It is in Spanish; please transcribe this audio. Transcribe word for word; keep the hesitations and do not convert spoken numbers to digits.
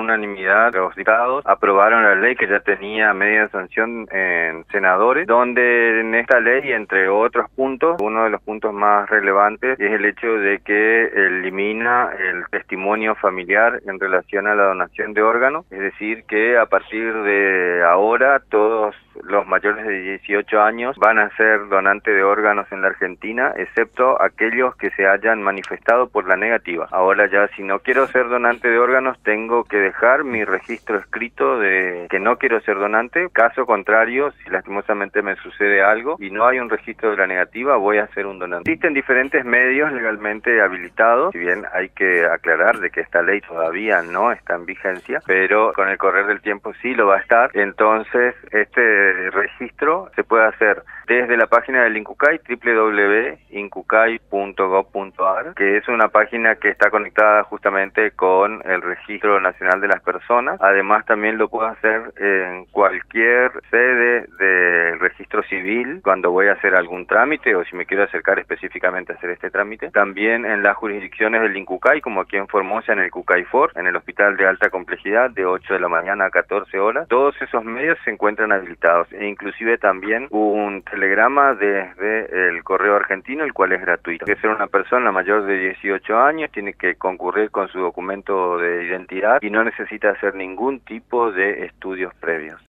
unanimidad los diputados aprobaron la ley que ya tenía media sanción en senadores, donde en esta ley, entre otros puntos, uno de los puntos más relevantes es el hecho de que elimina el testimonio familiar en relación a la donación de órganos, es decir, que a partir de ahora todos los mayores de dieciocho años van a ser donantes de órganos en la Argentina, excepto aquellos que se hayan manifestado por la negativa. Ahora ya, si no quiero ser donante de órganos, tengo que dejar mi registro escrito de que no quiero ser donante. Caso contrario, si lastimosamente me sucede algo y no hay un registro de la negativa, voy a ser un donante. Existen diferentes medios legalmente habilitados, si bien hay que aclarar de que esta ley todavía no está en vigencia, pero con el correr del tiempo sí lo va a estar. Entonces, este registro se puede hacer desde la página del INCUCAI, doble u doble u doble u punto incucai punto gob punto ar, que es una página que está conectada justamente con el Registro Nacional de las Personas. Además, también lo puedo hacer en cualquier sede del registro civil cuando voy a hacer algún trámite o si me quiero acercar específicamente a hacer este trámite. También en las jurisdicciones del INCUCAI, como aquí en Formosa, en el CUCAIFOR, en el Hospital de Alta Complejidad, de ocho de la mañana a catorce horas. Todos esos medios se encuentran habilitados e inclusive también un telegrama desde el Correo Argentino, el cual es gratuito. Tiene que ser una persona mayor de dieciocho años, tiene que concurrir con su documento de identidad y no necesita hacer ningún tipo de estudios previos.